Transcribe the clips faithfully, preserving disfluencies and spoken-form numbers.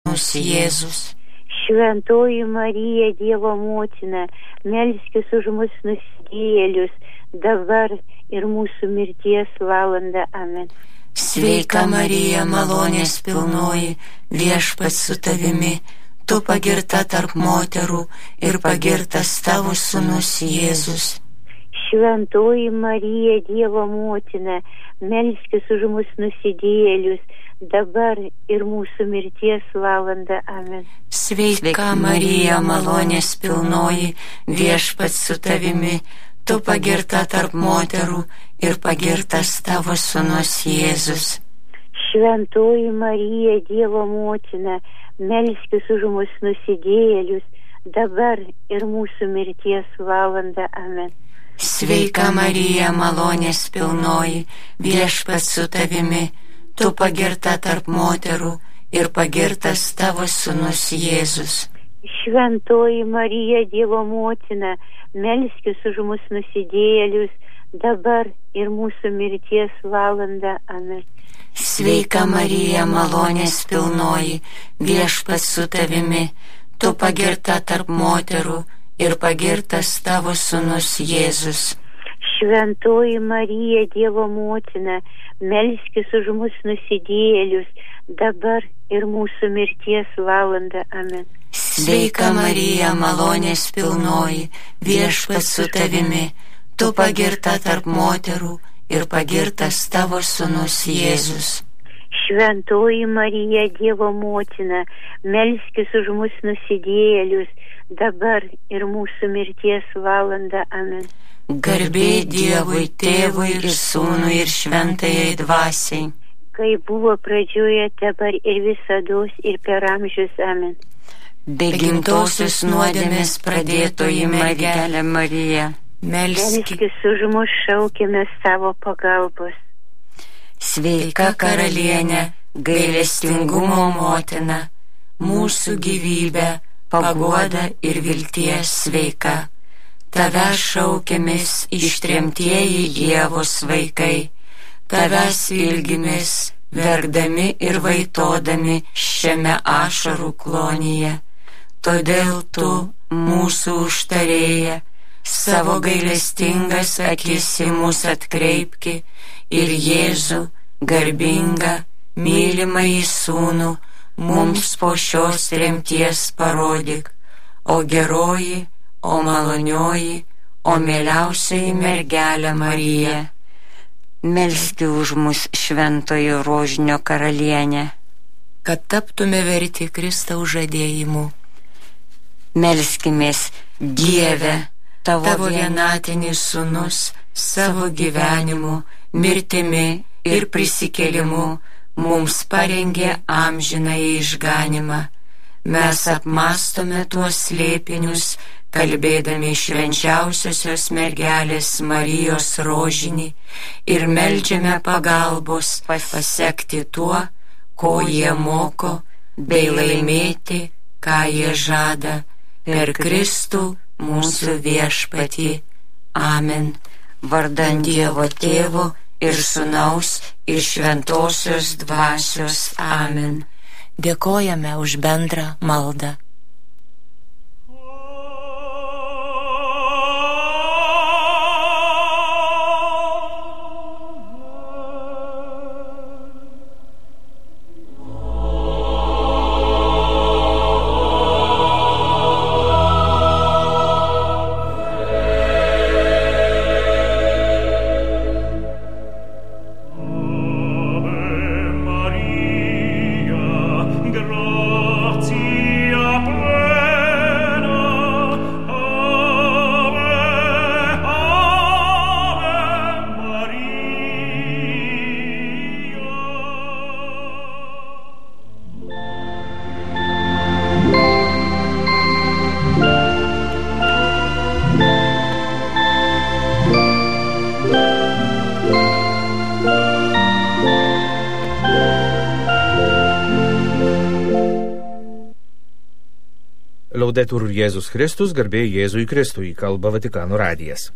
sūnus Jėzus. Šventoji Marija, Dievo motina, melskis už mus nusidėjėlius, dabar ir mūsų mirties valandą. Amen. Sveika Marija, malonės pilnoji, viešpats su tavimi, tu pagirta tarp moterų ir pagirtas tavo sūnus Jėzus. Šventoji Marija, Dievo motina, melskis už mus nusidėjėlius, dabar ir mūsų mirties valandą. Amen. Sveika Marija, malonės pilnoji, viešpats su tavimi, tu pagirta tarp moterų ir pagirtas tavo sūnus Jėzus. Šventoji Marija, Dievo motina, melskis už mus nusidėjėlius, dabar ir mūsų mirties valandą. Amen. Sveika Marija, malonės pilnoji, viešpats su tavimi, tu pagirta tarp moterų ir pagirtas tavo sūnus Jėzus. Šventoji Marija, Dievo motina, melskis už mus nusidėjėlius, dabar ir mūsų mirties valandą. Amen. Sveika Marija, malonės pilnoji, viešpats su tavimi, tu pagirta tarp moterų ir pagirtas tavo sūnus Jėzus. Šventoji Marija, Dievo motina, melskis už mus nusidėjėlius, dabar ir mūsų mirties valandą. Amen. Sveika Marija, malonės pilnoji, viešpats su tavimi, tu pagirta tarp moterų ir pagirtas tavo sūnus Jėzus. Šventoji Marija, Dievo motina, melskis už mus nusidėjėlius, dabar ir mūsų mirties valandą. Amen. Garbė Dievui, Tėvui ir Sūnui ir Šventajai Dvasiai. Kai buvo pradžioje, dabar ir visados ir per amžius. Amen. Be gimtosios nuodėmės pradėtoji mergelė Marija, melskis už mus, šaukėme savo pagalbos. Sveika karalienė, gailestingumo motina, mūsų gyvybė, paguoda ir vilties sveika. Tavęs šaukėmės ištremtieji Ievos vaikai, tavęs ilgimės, verkdami ir vaitodami šiame ašarų klonyje. Todėl tu, mūsų užtarėja, savo gailestingas akis į mus atkreipki ir Jėzų, garbingą, mylimąjį sūnų, mums po šios tremties parodyk, o geroji, o malonioji, o mieliausioji mergelė Marija. Melski už mus šventoji rožinio karalienė, kad taptume verti Kristaus žadėjimų. Melskimės, Dieve, tavo, tavo vienatinis sūnus savo gyvenimu, mirtimi ir prisikėlimu mums parengė amžinąjį išganymą. Mes apmastome tuos slėpinius, kalbėdami švenčiausiosios mergelės Marijos rožinį ir meldžiame pagalbos pasiekti tuo, ko jie moko, bei laimėti, ką jie žada, per Kristų mūsų viešpatį. Amen. Vardan Dievo Tėvo ir Sūnaus ir Šventosios Dvasios. Amen. Dėkojame už bendrą maldą. Laudetur Jėzus Kristus, garbė Jėzui Kristui, kalba Vatikano radijas.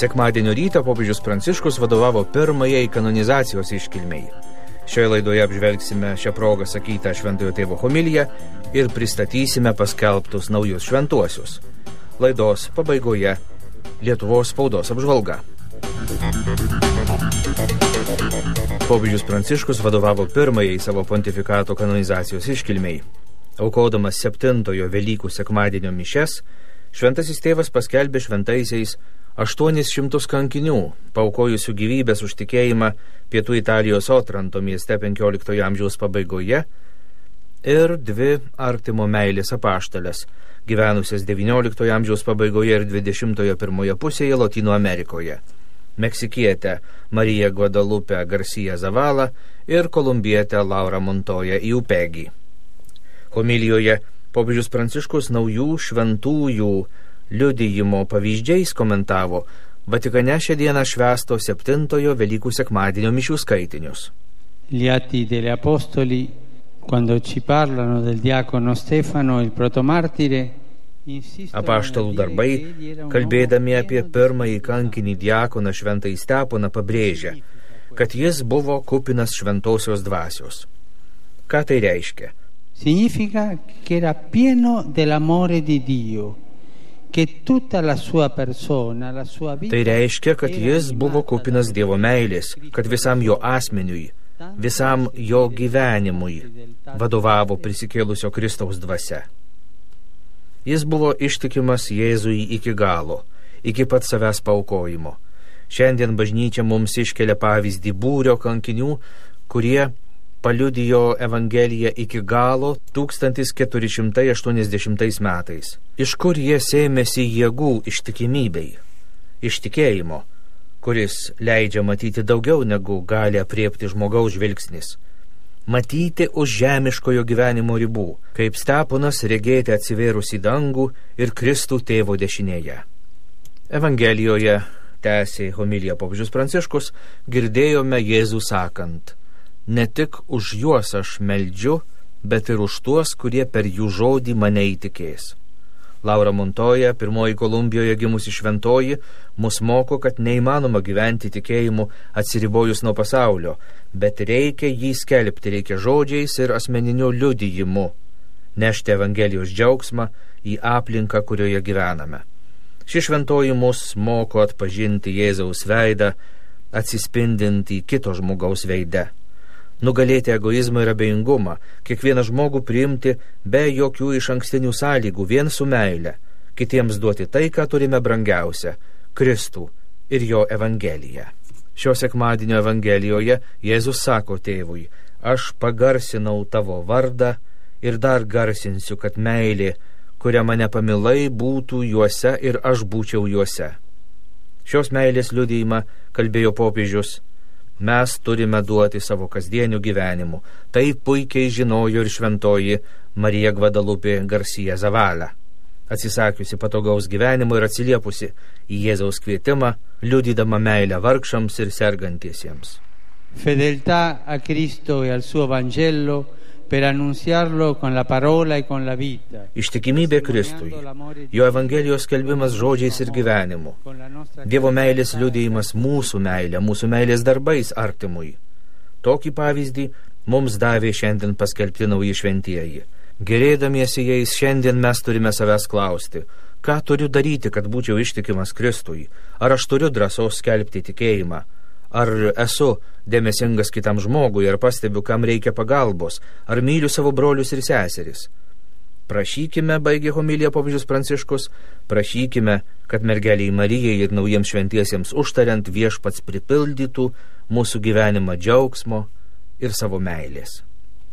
Sekmadienio rytą popiežius Pranciškus vadovavo pirmajai kanonizacijos iškilmei. Šioje laidoje apžvelgsime šią progą sakytą Šventojo Tėvo homiliją ir pristatysime paskelbtus naujus šventuosius. Laidos pabaigoje Lietuvos spaudos apžvalga. Popiežius Pranciškus vadovavo pirmajai savo pontifikato kanonizacijos iškilmei. Aukodamas septintojo Velykų sekmadienio mišes, Šventasis Tėvas paskelbė šventaisiais aštuonis šimtus kankinių, paaukojusių gyvybės už tikėjimą pietų Italijos Otranto mieste penkioliktojo amžiaus pabaigoje, ir dvi artimo meilės apaštalės, gyvenusias devynioliktojo amžiaus pabaigoje ir dvidešimtojo pirmoje pusėje Lotynų Amerikoje, meksikietę Mariją Guadalupe Garcia Zavala ir kolumbietę Laurą Montoya Iupegi. Homilijoje popiežius Pranciškus naujų šventųjų liudijimo pavyzdžiais komentavo Vatikane šią dieną švęsto septintojo Velykų sekmadienio mišių skaitinius. Gli Atti degli Apostoli, quando ci parlano del diacono Stefano, il protomartire, Apaštalų darbai, kalbėdami apie pirmąjį kankinį diakoną Šventąjį Steponą, pabrėžia, kad jis buvo kupinas šventosios dvasios. Ką tai reiškia? Significa che era pieno dell'amore di Dio, che tutta la sua persona, la sua vita. Tai reiškia, kad jis buvo kupinas Dievo meilės, kad visam jo asmeniui, visam jo gyvenimui vadovavo prisikėlusio Kristaus dvasia. Jis buvo ištikimas Jėzui iki galo, iki pat savęs paaukojimo. Šiandien bažnyčia mums iškelia pavyzdį būrio kankinių, kurie paliudijo Evangeliją iki galo tūkstantis keturi šimtai aštuoniasdešimtais metais. Iš kur jie sėmėsi jėgų ištikimybei, iš tikėjimo, kuris leidžia matyti daugiau negu gali apriepti žmogaus žvilgsnis. Matyti už žemiškojo gyvenimo ribų, kaip Steponas regėti atsivėrus į dangų ir Kristų Tėvo dešinėje. Evangelijoje, tęsė homiliją popiežius Pranciškus, girdėjome Jėzų sakant: ne tik už juos aš meldžiu, bet ir už tuos, kurie per jų žodį mane įtikės. Laura Montoya, pirmoji Kolumbijoje gimusi šventoji, mus moko, kad neįmanoma gyventi tikėjimu atsiribojus nuo pasaulio, bet reikia jį skelbti, reikia žodžiais ir asmeniniu liudijimu, nešti Evangelijos džiaugsmą į aplinką, kurioje gyvename. Ši šventoji mus moko atpažinti Jėzaus veidą, atsispindint į kito žmogaus veide. Nugalėti egoizmą ir abejingumą, kiekvieną žmogų priimti be jokių išankstinių sąlygų, vien su meile, kitiems duoti tai, ką turime brangiausia – Kristų ir jo Evangeliją. Šio sekmadienio Evangelijoje Jėzus sako tėvui: aš pagarsinau tavo vardą ir dar garsinsiu, kad meilė, kurią mane pamilai, būtų juose ir aš būčiau juose. Šios meilės liudijimą kalbėjo popiežius mes turime duoti savo kasdieniu gyvenimu. Tai puikiai žinojo ir šventoji Marija Guadalupe Garcia Zavala, atsisakiusi patogaus gyvenimo ir atsiliepusi į Jėzaus kvietimą, liudydama meilę vargšams ir sergantiesiems. Fedeltà a Cristo e al suo Vangelo per annunziarlo con la parola e con la vita. Ištikimybė Kristui, jo Evangelijos skelbimas žodžiais ir gyvenimu, Dievo meilės liudijimas mūsų meilė, mūsų meilės darbais artimui. Tokį pavyzdį mums davė šiandien paskelbti nauji šventieji. Gerėdamiesi jais šiandien mes turime savęs klausti: ką turiu daryti, kad būčiau ištikimas Kristui? Ar aš turiu drąsos skelbti tikėjimą? Ar esu dėmesingas kitam žmogui, ar pastebiu, kam reikia pagalbos, ar myliu savo brolius ir seseris? Prašykime, baigė homiliją popiežius Pranciškus, prašykime, kad mergeliai Marijai ir naujiems šventiesiems užtariant viešpats pripildytų mūsų gyvenimą džiaugsmo ir savo meilės.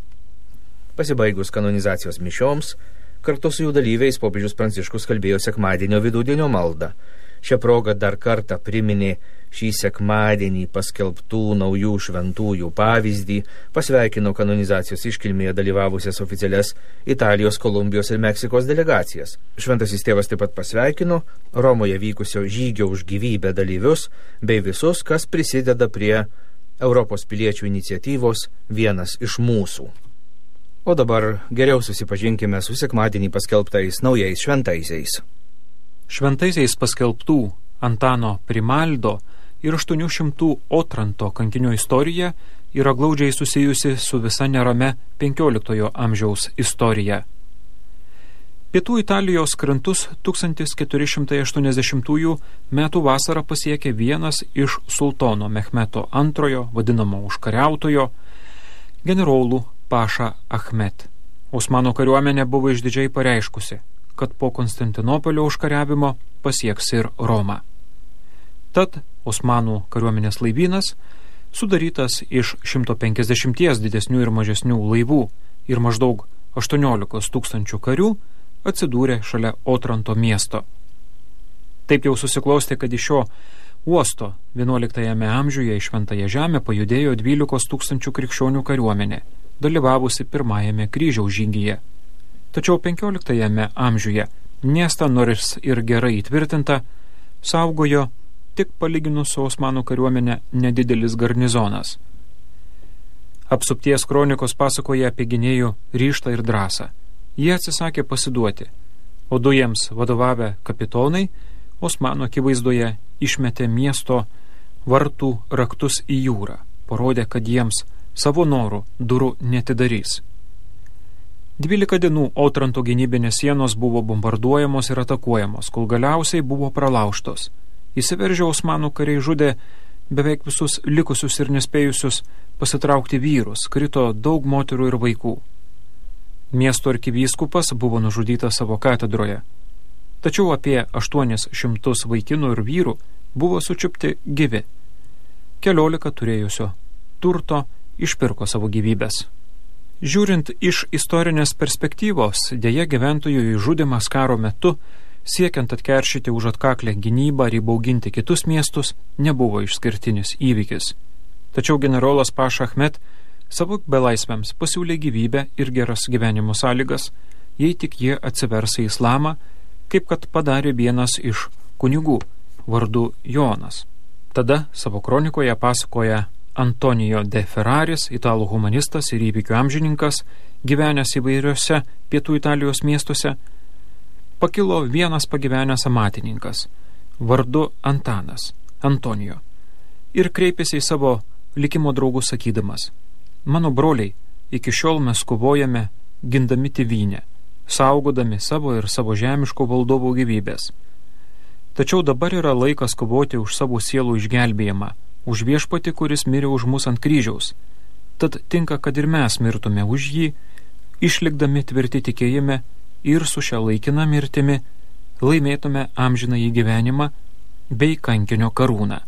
Pasibaigus kanonizacijos mišioms, kartu su jų dalyviais popiežius Pranciškus kalbėjo sekmadienio vidudienio maldą. Šią progą dar kartą priminė šį sekmadienį paskelbtų naujų šventųjų pavyzdį, pasveikino kanonizacijos iškilmėje dalyvavusias oficialias Italijos, Kolumbijos ir Meksikos delegacijas. Šventasis tėvas taip pat pasveikino Romoje vykusio žygio už gyvybę dalyvius bei visus, kas prisideda prie Europos piliečių iniciatyvos Vienas iš mūsų. O dabar geriau susipažinkime su sekmadienį paskelbtais naujais šventaisiais. Šventaisiais paskelbtų Antano Primaldo ir aštuonių šimtų Otranto kankinių istorija yra glaudžiai susijusi su visa nerame penkioliktojo amžiaus istorija. Pietų Italijos krantus tūkstantis keturi šimtai aštuoniasdešimtųjų metų vasarą pasiekė vienas iš sultono Mehmeto antrojo, vadinamo užkariautojo, generolų Paša Ahmet. Osmanų kariuomenė buvo išdidžiai pareiškusi, kad po Konstantinopolio užkariavimo pasieks ir Romą. Tad Osmanų kariuomenės laivynas, sudarytas iš šimto penkiasdešimties didesnių ir mažesnių laivų ir maždaug aštuoniolikos tūkstančių karių, atsidūrė šalia Otranto miesto. Taip jau susiklostė, kad iš šio uosto vienuoliktajame amžiuje į Šventąją žemę pajudėjo dvylikos tūkstančių krikščionių kariuomenė, dalyvavusi pirmajame kryžiaus žygyje. Tačiau penkioliktajame amžiuje miestą, nors ir gerai įtvirtinta, saugojo tik palyginus su Osmanų kariuomenė nedidelis garnizonas. Apsupties kronikos pasakoja apie gynėjų ryžtą ir drąsą. Jie atsisakė pasiduoti, o du jiems vadovavę kapitonai Osmanų akivaizdoje išmetė miesto vartų raktus į jūrą, parodė, kad jiems savo norų durų netidarys. Dvylika dienų Otranto gynybinės sienos buvo bombarduojamos ir atakuojamos, kol galiausiai buvo pralaužtos. Įsiveržę Osmanų kariai žudė beveik visus likusius ir nespėjusius pasitraukti vyrus, krito daug moterų ir vaikų. Miesto arkivyskupas buvo nužudytas savo katedroje. Tačiau apie aštuonis šimtus vaikinų ir vyrų buvo sučiupti gyvi. Keliolika turėjusio turto išpirko savo gyvybės. Žiūrint iš istorinės perspektyvos, dėja gyventojų įžudymas karo metu, siekiant atkeršyti už atkaklę gynybą ir įbauginti kitus miestus, nebuvo išskirtinis įvykis. Tačiau generolas Paša Ahmet savo belaisviams pasiūlė gyvybę ir geras gyvenimo sąlygas, jei tik jie atsivers į islamą, kaip kad padarė vienas iš kunigų, vardu Jonas. Tada savo kronikoje pasakoja Antonijo de Ferraris, italų humanistas ir įvykių amžininkas, gyvenęs įvairiose pietų Italijos miestuose, pakilo vienas pagyvenęs amatininkas, vardu Antanas, Antonijo, ir kreipėsi į savo likimo draugus sakydamas: mano broliai, iki šiol mes kovojame gindami tėvynę, saugodami savo ir savo žemiško valdovo gyvybės. Tačiau dabar yra laikas kovoti už savo sielų išgelbėjimą, už viešpatį, kuris mirė už mus ant kryžiaus. Tad tinka, kad ir mes mirtume už jį, išlikdami tvirti tikėjime ir su šia laikina mirtimi laimėtume amžinąjį gyvenimą bei kankinio karūną.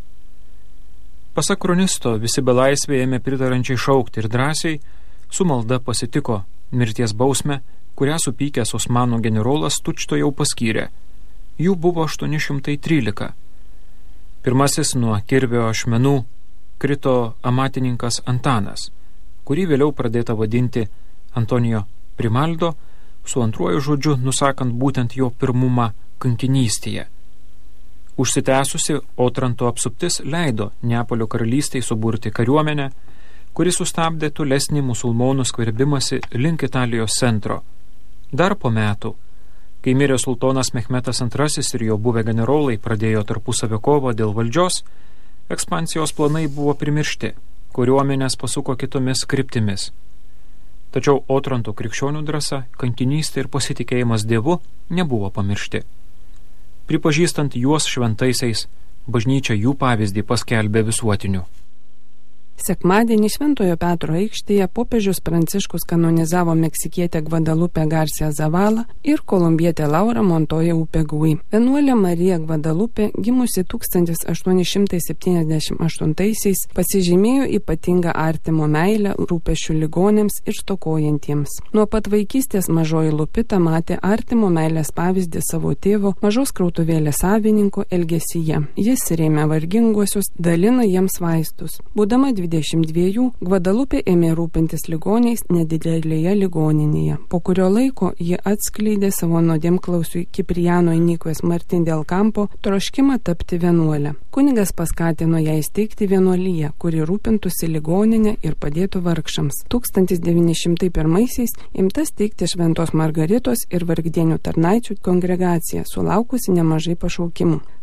Pasak kronisto, visi belaisviai ėmė pritarančiai šaukti ir drąsiai su malda pasitiko mirties bausmę, kurią supykęs Osmanų generolas tučto jau paskyrė. Jų buvo aštuoni šimtai trylika. Pirmasis nuo kirvio ašmenų krito amatininkas Antanas, kurį vėliau pradėta vadinti Antonijo Primaldo, su antruoju žodžiu nusakant būtent jo pirmumą kankinystėje. Užsitęsusi Otranto apsuptis leido Neapolio karalystei suburti kariuomenę, kuri sustabdė tolesnį musulmonų skverbimąsi link Italijos centro. Dar po metų, kai mirė sultonas Mehmetas antrasis ir jo buvę generolai pradėjo tarpusavio kovą dėl valdžios, ekspansijos planai buvo primiršti, kariuomenės pasuko kitomis kryptimis. Tačiau Otranto krikščionių drąsa, kankinystė ir pasitikėjimas Dievu nebuvo pamiršti. Pripažįstant juos šventaisiais, bažnyčia jų pavyzdį paskelbė visuotiniu. Sekmadienį Šventojo Petro aikštėje popiežius Pranciškus kanonizavo meksikietę Gvadalupę Garcia Zavala ir kolumbietę Laurą Montoya Upegui. Vienuolė Marija Gvadalupė, gimusi tūkstantis aštuoni šimtai septyniasdešimt aštuntaisiais, pasižymėjo ypatingą artimo meilę rūpesčių ligonėms ir stokojantiems. Nuo pat vaikystės mažoji Lupita matė artimo meilės pavyzdį savo tėvo, mažos krautuvėlės savininko elgesyje. Jis rėmė varginguosius, dalino jiems vaistus. Būdama dvidešimt dviejų, Gvadalupė ėmė rūpintis ligoniais nedidelėje ligoninėje. Po kurio laiko ji atskleidė savo nuodėmklausiui Kipriano Inikvės Martin del Campo troškimą tapti vienuolę. Kunigas paskatino ją įsteigti vienuoliją, kuri rūpintųsi ligoninę ir padėtų vargšams. tūkstantis devyni šimtai pirmaisiais imta steigti Šventos Margaritos ir vargdienių tarnaičių kongregaciją, sulaukusi nemažai pašaukimų.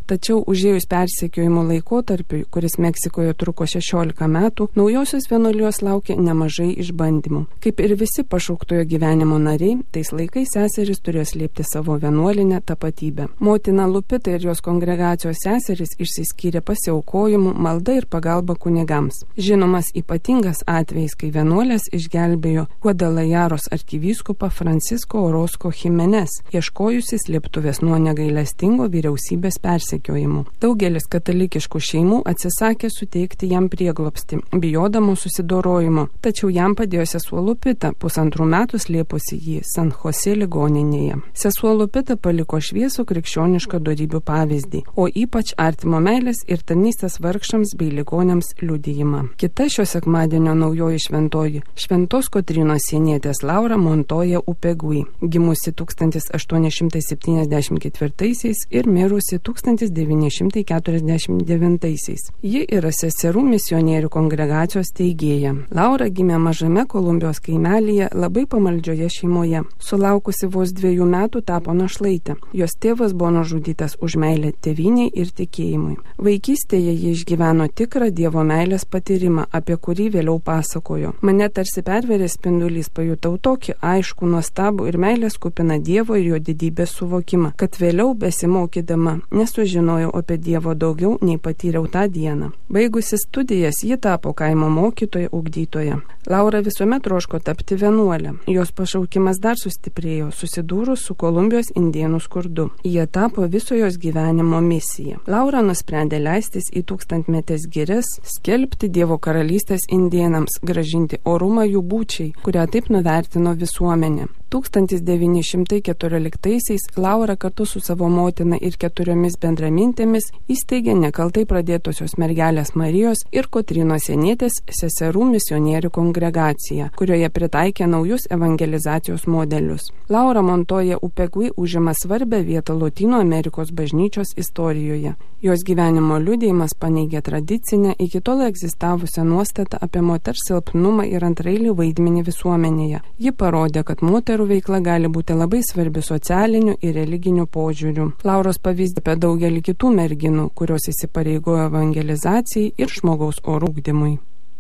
Tačiau užėjus persekiojimo laikotarpiui, kuris Meksikoje truko šešiolika metų, naujosios vienuolijos laukė nemažai išbandymų. Kaip ir visi pašauktojo gyvenimo nariai, tais laikais seserys turėjo slėpti savo vienuolinę tapatybę. Motina Lupita ir jos kongregacijos seserys išsiskyrė pasiaukojimu, malda ir pagalba kunigams. Žinomas ypatingas atvejis, kai vienuolės išgelbėjo Guadalajaros arkivyskupą Francisco Orozco Jimenez, ieškojusi slėptuvės nuo negailestingo vyriausybės persekiojimų. Daugelis katalikiškų šeimų atsisakė suteikti jam prieglobstį, bijodamo susidorojimo, tačiau jam padėjo sesuo Lupita, pusantrų metų slėpusi jį San Jose ligoninėje. Sesuo Lupita paliko šviesų krikščionišką dorybių pavyzdį, o ypač artimo meilės ir tarnystės vargšams bei ligoniams liudijimą. Kita šio sekmadienio naujoji šventoji - Šventos Kotrynos sienietės Laura Montoya Upegui, gimusi tūkstantis aštuoni šimtai septyniasdešimt ketvirtaisiais ir mirusi tūkstantis devyni šimtai keturiasdešimt devintaisiais. Ji yra seserų misionierių kongregacijos steigėja. Laura gimė mažame Kolumbijos kaimelyje labai pamaldžioje šeimoje. Sulaukusi vos dviejų metų tapo našlaitė. Jos tėvas buvo nužudytas už meilę tėvynei ir tikėjimui. Vaikystėje ji išgyveno tikrą Dievo meilės patyrimą, apie kurį vėliau pasakojo. Mane tarsi perverė spindulys, pajutau tokį aiškų, nuostabų ir meilės kupiną Dievo ir jo didybės suvokimą, kad vėliau besimokydama nesužinojau apie Dievo daugiau nei patyriau tą dieną. Baigusi studijas, ji tapo kaimo mokytoja, ugdytoja. Laura visuomet troško tapti vienuolė. Jos pašaukimas dar sustiprėjo, susidūrus su Kolumbijos indėnų skurdu. Jie tapo viso jos gyvenimo misija. Laura nusprendė leistis į tūkstantmetės girias, skelbti Dievo karalystės indėnams, gražinti orumą jų būčiai, kurią taip nuvertino visuomenė. tūkstantis devyni šimtai keturioliktaisiais Laura kartu su savo motina ir keturiomis bendramintėmis įsteigė nekaltai pradėtosios mergelės Marijos ir Kotrynos sienietės seserų misionierių kongregaciją, kurioje pritaikė naujus evangelizacijos modelius. Laura Montoya Upegui užima svarbę vietą Lotynų Amerikos bažnyčios istorijoje. Jos gyvenimo liudijimas paneigė tradicinę iki tol egzistavusią nuostatą apie moters silpnumą ir antraeilį vaidmenį visuomenėje. Ji parodė, kad moterų veikla gali būti labai svarbi socialiniu ir religiniu požiūriu. Lauros pavyzdį apie daugelį kitų merginų, kurios įsipareigojo evangelizacijai ir žmogaus orų ugdymui.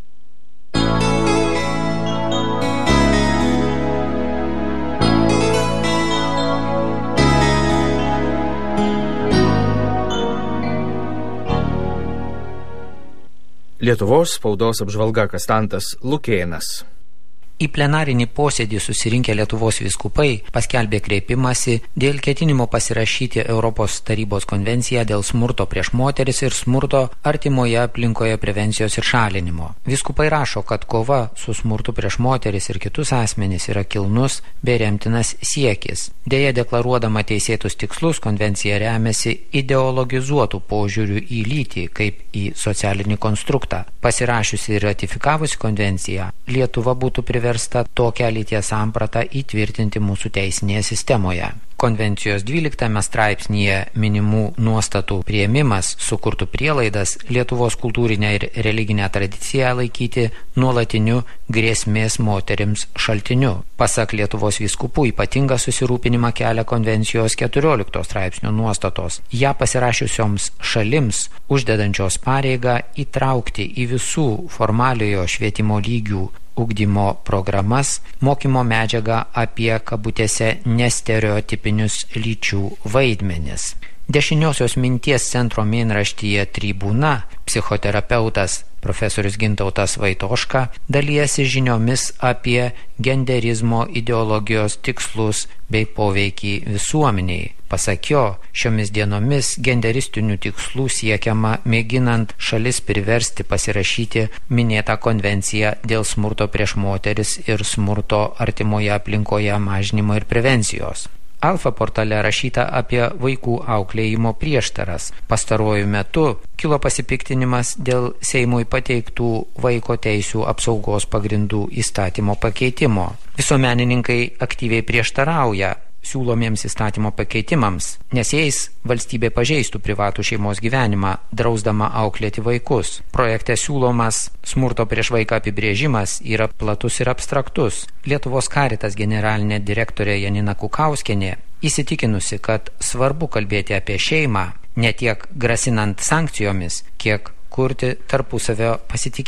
Lietuvos spaudos apžvalga Kastantas Lukėnas. Į plenarinį posėdį susirinkę Lietuvos vyskupai paskelbė kreipimąsi dėl ketinimo pasirašyti Europos tarybos konvenciją dėl smurto prieš moteris ir smurto artimoje aplinkoje prevencijos ir šalinimo. Vyskupai rašo, kad kova su smurtu prieš moteris ir kitus asmenys yra kilnus bei remtinas siekis. Deja, deklaruodama teisėtus tikslus, konvencija remiasi ideologizuotų požiūrių į lytį kaip į socialinį konstruktą. Pasirašiusi ir ratifikavusi konvenciją, Lietuva būtų priversta tokią lyties sampratą įtvirtinti mūsų teisinėje sistemoje. Konvencijos dvyliktame straipsnyje minimų nuostatų priėmimas sukurtų prielaidas Lietuvos kultūrinę ir religinę tradiciją laikyti nuolatiniu grėsmės moterims šaltiniu. Pasak Lietuvos vyskupų, ypatingą susirūpinimą kelia konvencijos keturiolikto straipsnio nuostatos. Ja pasirašiusioms šalims uždedančios pareigą įtraukti į visų formaliojo švietimo lygių ugdymo programas mokymo medžiagą apie kabutėse nestereotipinius lyčių vaidmenis. Dešiniosios minties centro mėnraštyje Tribūna psichoterapeutas profesorius Gintautas Vaitoška dalijasi žiniomis apie genderizmo ideologijos tikslus bei poveikį visuomeniai. Pasak jo, šiomis dienomis genderistinių tikslų siekiama mėginant šalis priversti pasirašyti minėtą konvenciją dėl smurto prieš moteris ir smurto artimoje aplinkoje mažinimo ir prevencijos. Alfa portale rašyta apie vaikų auklėjimo prieštaras. Pastaruoju metu kilo pasipiktinimas dėl Seimui pateiktų vaiko teisių apsaugos pagrindų įstatymo pakeitimo. Visuomenininkai aktyviai prieštarauja siūlomiems įstatymo pakeitimams, nes jais valstybė pažeistų privatų šeimos gyvenimą, drausdama auklėti vaikus. Projekte siūlomas smurto prieš vaiką apibrėžimas yra platus ir abstraktus. Lietuvos Caritas generalinė direktorė Janina Kukauskienė įsitikinusi, kad svarbu kalbėti apie šeimą, ne tiek grasinant sankcijomis, kiek kurti tarpusavio pasitikėjimą.